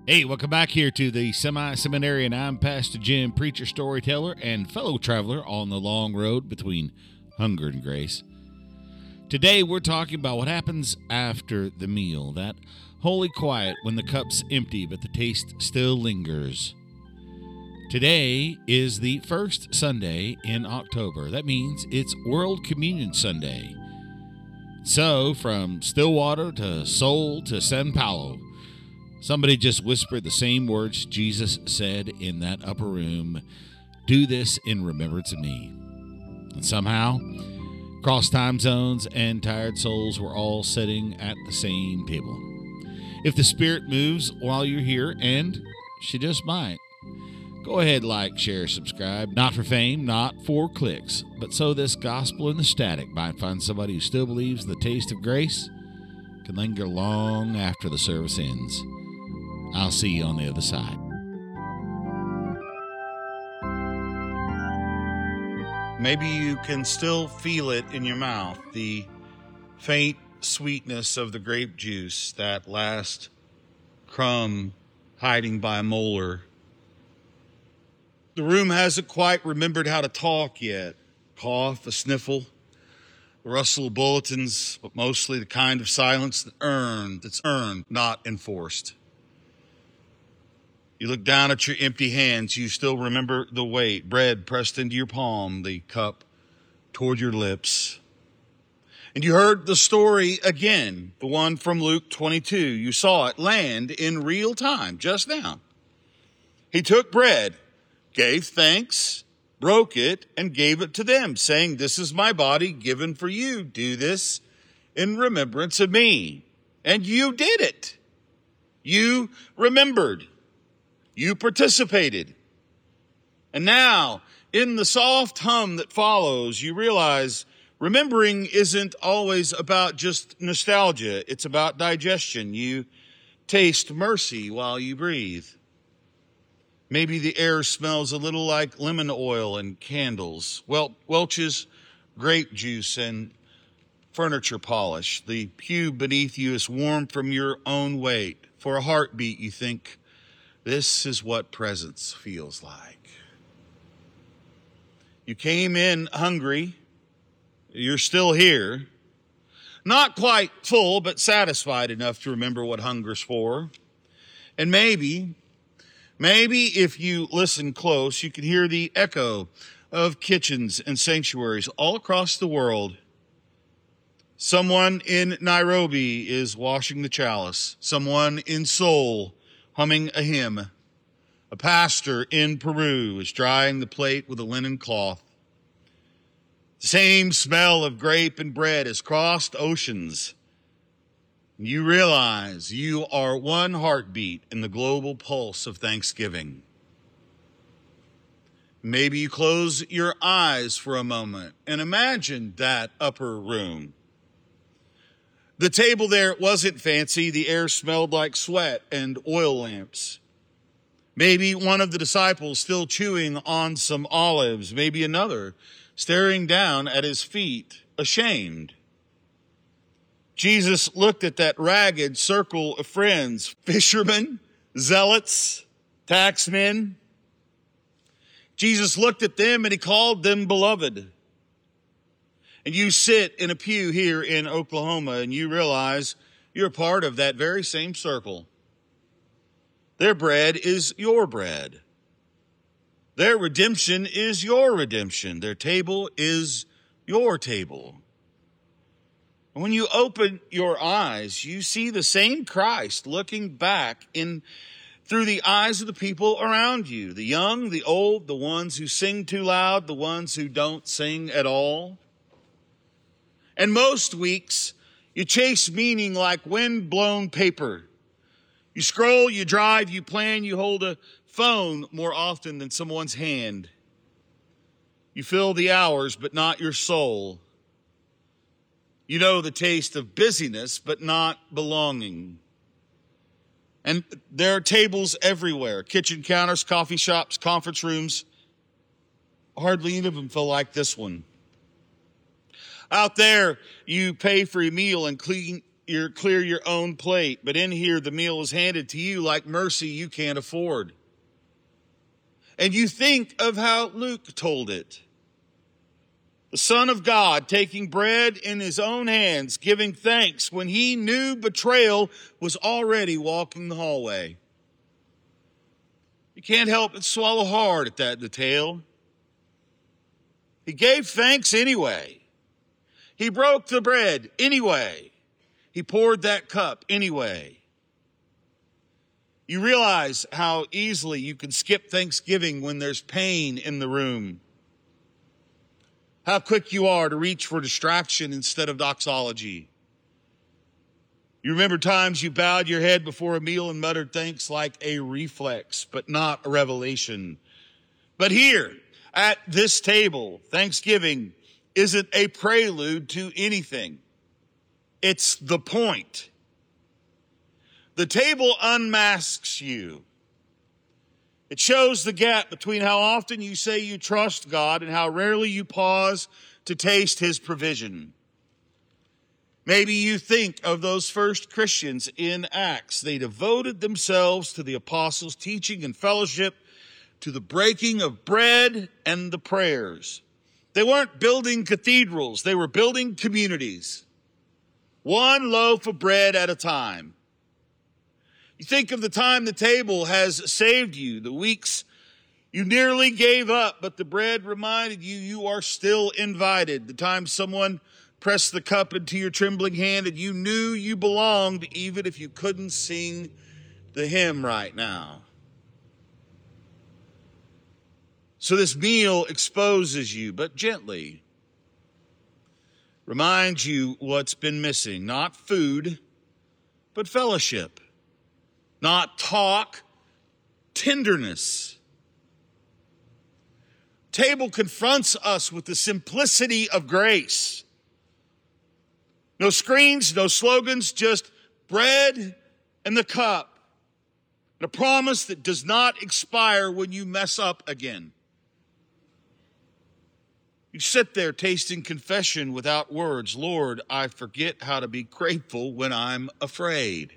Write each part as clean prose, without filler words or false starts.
Hey, welcome back here to the Semi-Seminarian. I'm Pastor Jim, preacher, storyteller, and fellow traveler on the long road between hunger and grace. Today, we're talking about what happens after the meal, that holy quiet when the cup's empty but the taste still lingers. Today is the first Sunday in October. That means it's World Communion Sunday. So, from Stillwater to Seoul to Sao Paulo, somebody just whispered the same words Jesus said in that upper room, "Do this in remembrance of me." And somehow, across time zones and tired souls, we're all sitting at the same table. If the Spirit moves while you're here, and she just might, go ahead, like, share, subscribe. Not for fame, not for clicks, but so this gospel in the static might find somebody who still believes the taste of grace can linger long after the service ends. I'll see you on the other side. Maybe you can still feel it in your mouth, the faint sweetness of the grape juice, that last crumb hiding by a molar. The room hasn't quite remembered how to talk yet. Cough, a sniffle, the rustle of bulletins, but mostly the kind of silence that's earned, not enforced. You look down at your empty hands. You still remember the weight, bread pressed into your palm, the cup toward your lips. And you heard the story again, the one from Luke 22. You saw it land in real time just now. He took bread, gave thanks, broke it, and gave it to them, saying, "This is my body given for you. Do this in remembrance of me." And you did it. You remembered. You participated. And now, in the soft hum that follows, you realize remembering isn't always about just nostalgia. It's about digestion. You taste mercy while you breathe. Maybe the air smells a little like lemon oil and candles. Welch's grape juice and furniture polish. The pew beneath you is warm from your own weight. For a heartbeat, you think, this is what presence feels like. You came in hungry. You're still here. Not quite full, but satisfied enough to remember what hunger's for. And maybe if you listen close, you can hear the echo of kitchens and sanctuaries all across the world. Someone in Nairobi is washing the chalice. Someone in Seoul humming a hymn. A pastor in Peru is drying the plate with a linen cloth. The same smell of grape and bread has crossed oceans. You realize you are one heartbeat in the global pulse of Thanksgiving. Maybe you close your eyes for a moment and imagine that upper room. The table there wasn't fancy. The air smelled like sweat and oil lamps. Maybe one of the disciples still chewing on some olives. Maybe another staring down at his feet, ashamed. Jesus looked at that ragged circle of friends, fishermen, zealots, taxmen. Jesus looked at them and he called them beloved. And you sit in a pew here in Oklahoma and you realize you're part of that very same circle. Their bread is your bread. Their redemption is your redemption. Their table is your table. And when you open your eyes, you see the same Christ looking back through the eyes of the people around you. The young, the old, the ones who sing too loud, the ones who don't sing at all. And most weeks, you chase meaning like wind-blown paper. You scroll, you drive, you plan, you hold a phone more often than someone's hand. You fill the hours, but not your soul. You know the taste of busyness, but not belonging. And there are tables everywhere, kitchen counters, coffee shops, conference rooms. Hardly any of them feel like this one. Out there, you pay for your meal and clean clear your own plate, but in here the meal is handed to you like mercy you can't afford. And you think of how Luke told it. The Son of God taking bread in his own hands, giving thanks when he knew betrayal was already walking the hallway. You can't help but swallow hard at that detail. He gave thanks anyway. He broke the bread anyway. He poured that cup anyway. You realize how easily you can skip Thanksgiving when there's pain in the room. How quick you are to reach for distraction instead of doxology. You remember times you bowed your head before a meal and muttered thanks like a reflex, but not a revelation. But here, at this table, Thanksgiving isn't a prelude to anything. It's the point. The table unmasks you. It shows the gap between how often you say you trust God and how rarely you pause to taste his provision. Maybe you think of those first Christians in Acts. They devoted themselves to the apostles' teaching and fellowship, to the breaking of bread and the prayers. They weren't building cathedrals. They were building communities. One loaf of bread at a time. You think of the time the table has saved you, the weeks you nearly gave up, but the bread reminded you you are still invited. The time someone pressed the cup into your trembling hand and you knew you belonged even if you couldn't sing the hymn right now. So this meal exposes you, but gently. Reminds you what's been missing. Not food, but fellowship. Not talk, tenderness. Table confronts us with the simplicity of grace. No screens, no slogans, just bread and the cup. And a promise that does not expire when you mess up again. You sit there tasting confession without words. Lord, I forget how to be grateful when I'm afraid.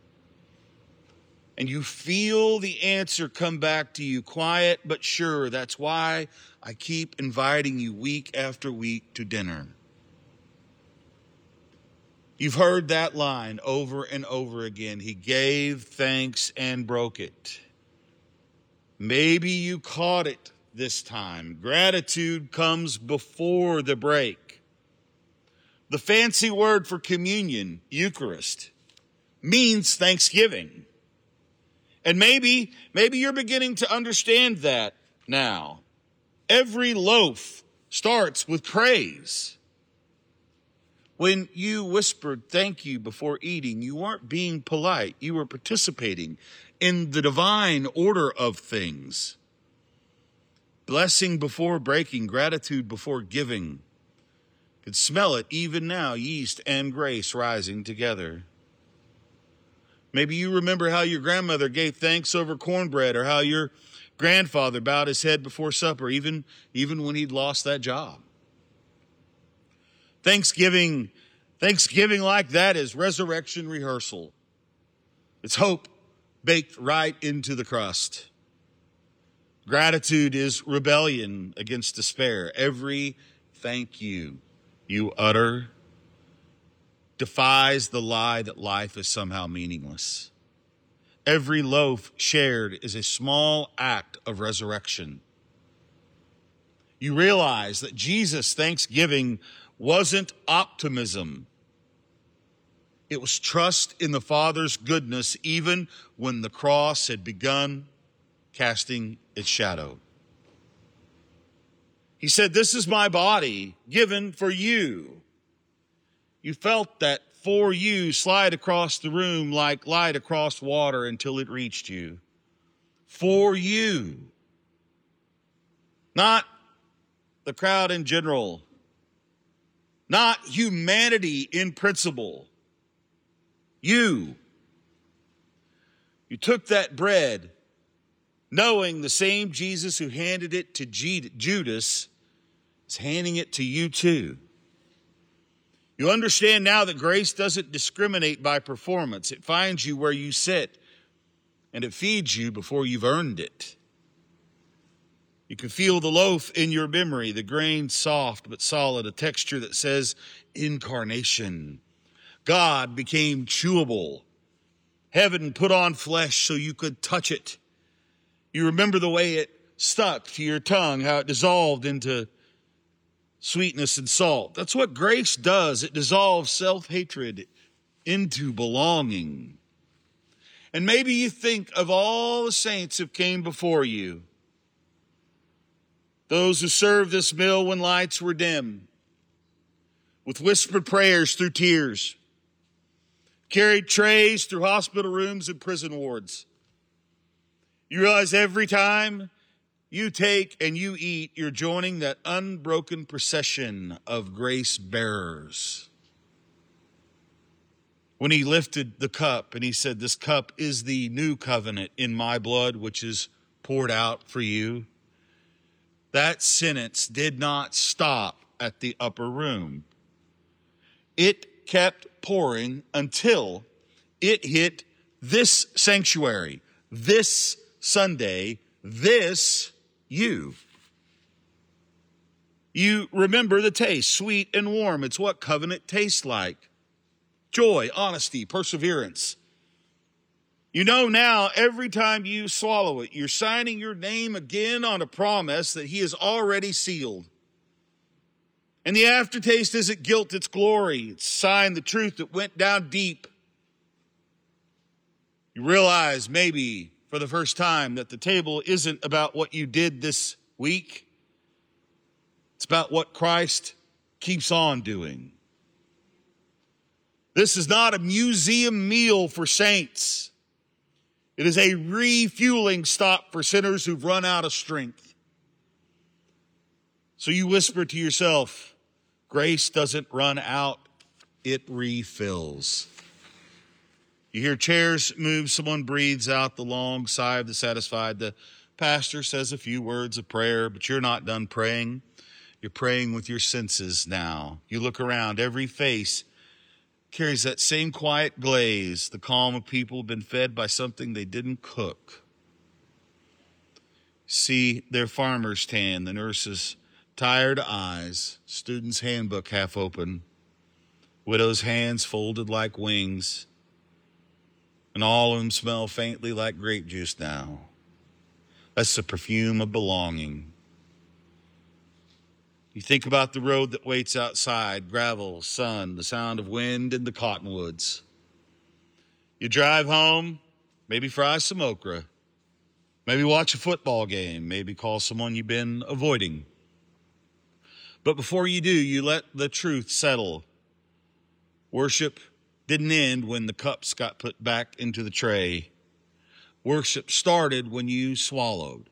And you feel the answer come back to you, quiet but sure. That's why I keep inviting you week after week to dinner. You've heard that line over and over again. He gave thanks and broke it. Maybe you caught it this time. Gratitude comes before the break. The fancy word for communion, Eucharist, means thanksgiving. And maybe you're beginning to understand that now. Every loaf starts with praise. When you whispered thank you before eating, you weren't being polite. You were participating in the divine order of things. Blessing before breaking, gratitude before giving. You could smell it even now, yeast and grace rising together. Maybe you remember how your grandmother gave thanks over cornbread, or how your grandfather bowed his head before supper, even when he'd lost that job. Thanksgiving like that is resurrection rehearsal. It's hope baked right into the crust. Gratitude is rebellion against despair. Every thank you utter defies the lie that life is somehow meaningless. Every loaf shared is a small act of resurrection. You realize that Jesus' thanksgiving wasn't optimism. It was trust in the Father's goodness, even when the cross had begun casting its shadow. He said, "This is my body given for you." You felt that "for you" slide across the room like light across water until it reached you. For you. Not the crowd in general. Not humanity in principle. You. You took that bread, knowing the same Jesus who handed it to Judas is handing it to you too. You understand now that grace doesn't discriminate by performance. It finds you where you sit, and it feeds you before you've earned it. You can feel the loaf in your memory, the grain soft but solid, a texture that says incarnation. God became chewable. Heaven put on flesh so you could touch it. You remember the way it stuck to your tongue, how it dissolved into sweetness and salt. That's what grace does. It dissolves self-hatred into belonging. And maybe you think of all the saints who came before you, those who served this meal when lights were dim, with whispered prayers through tears, carried trays through hospital rooms and prison wards. You realize every time you take and you eat, you're joining that unbroken procession of grace bearers. When he lifted the cup and he said, "This cup is the new covenant in my blood, which is poured out for you," that sentence did not stop at the upper room. It kept pouring until it hit this sanctuary, this Sunday, this you. You remember the taste, sweet and warm. It's what covenant tastes like. Joy, honesty, perseverance. You know now, every time you swallow it, you're signing your name again on a promise that he has already sealed. And the aftertaste isn't guilt, it's glory. It's sign the truth that went down deep. You realize maybe for the first time that the table isn't about what you did this week. It's about what Christ keeps on doing. This is not a museum meal for saints. It is a refueling stop for sinners who've run out of strength. So you whisper to yourself, grace doesn't run out, it refills. You hear chairs move, someone breathes out the long sigh of the satisfied. The pastor says a few words of prayer, but you're not done praying. You're praying with your senses now. You look around, every face carries that same quiet glaze, the calm of people who've been fed by something they didn't cook. See their farmer's tan, the nurse's tired eyes, student's handbook half open, widow's hands folded like wings, and all of them smell faintly like grape juice now. That's the perfume of belonging. You think about the road that waits outside, gravel, sun, the sound of wind in the cottonwoods. You drive home, maybe fry some okra, maybe watch a football game, maybe call someone you've been avoiding. But before you do, you let the truth settle. Worship didn't end when the cups got put back into the tray. Worship started when you swallowed.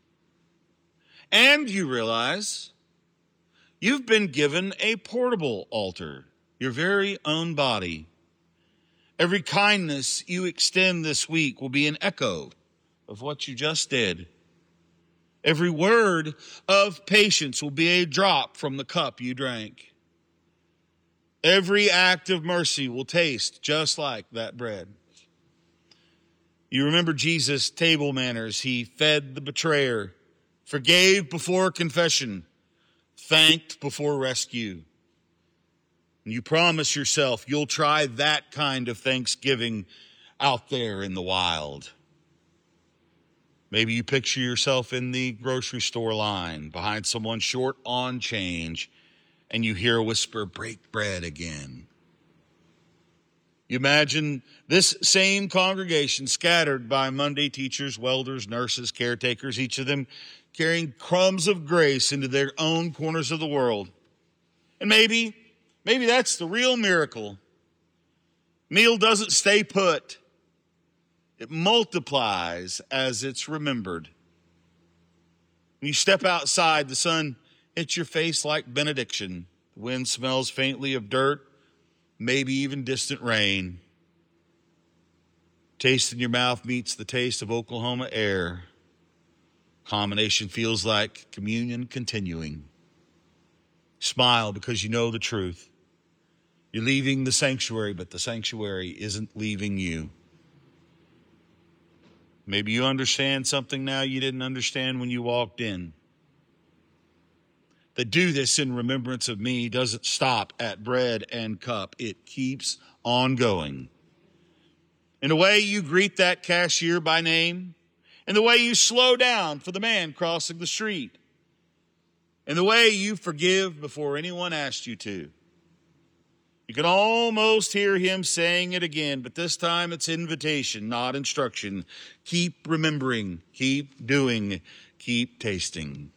And you realize you've been given a portable altar, your very own body. Every kindness you extend this week will be an echo of what you just did. Every word of patience will be a drop from the cup you drank. Every act of mercy will taste just like that bread. You remember Jesus' table manners. He fed the betrayer, forgave before confession, thanked before rescue. And you promise yourself you'll try that kind of Thanksgiving out there in the wild. Maybe you picture yourself in the grocery store line behind someone short on change, and you hear a whisper, "Break bread again." You imagine this same congregation scattered by Monday teachers, welders, nurses, caretakers, each of them carrying crumbs of grace into their own corners of the world. And maybe that's the real miracle. Meal doesn't stay put. It multiplies as it's remembered. When you step outside, the sun hits your face like benediction. The wind smells faintly of dirt, maybe even distant rain. Taste in your mouth meets the taste of Oklahoma air. Combination feels like communion continuing. Smile because you know the truth. You're leaving the sanctuary, but the sanctuary isn't leaving you. Maybe you understand something now you didn't understand when you walked in. That do this in remembrance of me doesn't stop at bread and cup. It keeps on going. In the way you greet that cashier by name, in the way you slow down for the man crossing the street, in the way you forgive before anyone asked you to. You can almost hear him saying it again, but this time it's invitation, not instruction. Keep remembering, keep doing, keep tasting.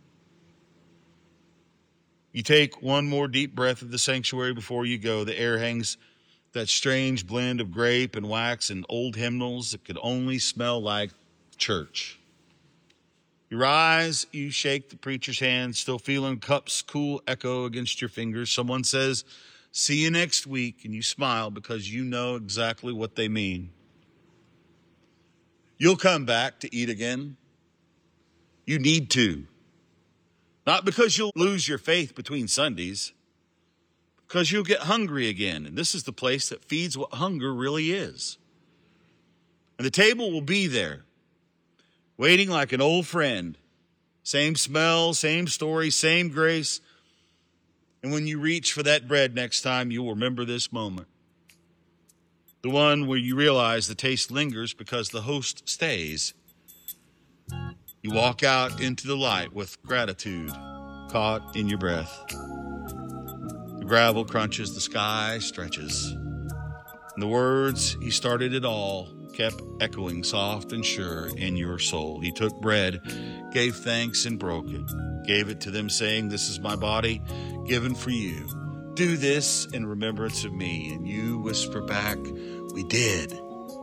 You take one more deep breath of the sanctuary before you go. The air hangs that strange blend of grape and wax and old hymnals that could only smell like church. You rise, you shake the preacher's hand, still feeling cup's cool echo against your fingers. Someone says, "See you next week," and you smile because you know exactly what they mean. You'll come back to eat again. You need to. Not because you'll lose your faith between Sundays, because you'll get hungry again. And this is the place that feeds what hunger really is. And the table will be there, waiting like an old friend. Same smell, same story, same grace. And when you reach for that bread next time, you'll remember this moment. The one where you realize the taste lingers because the host stays. You walk out into the light with gratitude caught in your breath. The gravel crunches, the sky stretches. And the words, "He started it all," kept echoing soft and sure in your soul. He took bread, gave thanks, and broke it. Gave it to them, saying, "This is my body given for you. Do this in remembrance of me." And you whisper back, "We did."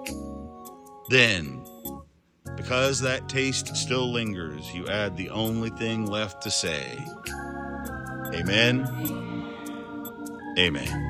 Then, because that taste still lingers, you add the only thing left to say. Amen. Amen.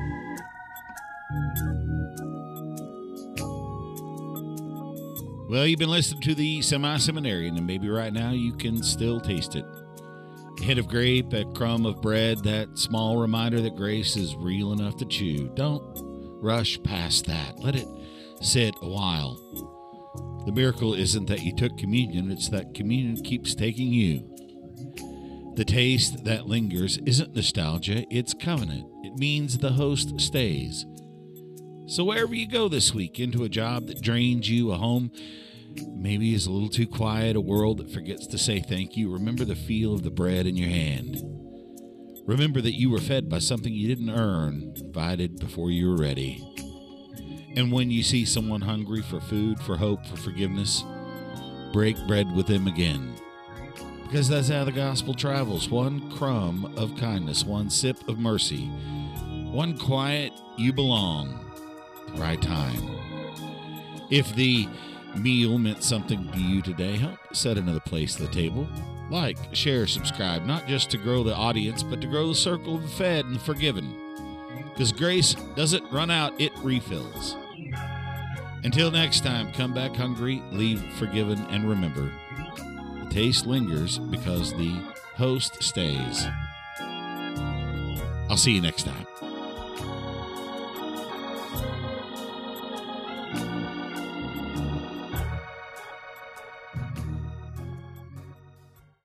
Well, you've been listening to the Semi-Seminarian, and maybe right now you can still taste it. A hint of grape, a crumb of bread, that small reminder that grace is real enough to chew. Don't rush past that. Let it sit a while. The miracle isn't that you took communion, it's that communion keeps taking you. The taste that lingers isn't nostalgia, it's covenant. It means the host stays. So wherever you go this week, into a job that drains you, a home maybe is a little too quiet, a world that forgets to say thank you, remember the feel of the bread in your hand. Remember that you were fed by something you didn't earn, invited before you were ready. And when you see someone hungry for food, for hope, for forgiveness, break bread with them again. Because that's how the gospel travels. One crumb of kindness, one sip of mercy, one quiet "you belong." The right time. If the meal meant something to you today, help set another place at the table. Like, share, subscribe, not just to grow the audience, but to grow the circle of the fed and the forgiven. Because grace doesn't run out, it refills. Until next time, come back hungry, leave forgiven, and remember, the taste lingers because the host stays. I'll see you next time.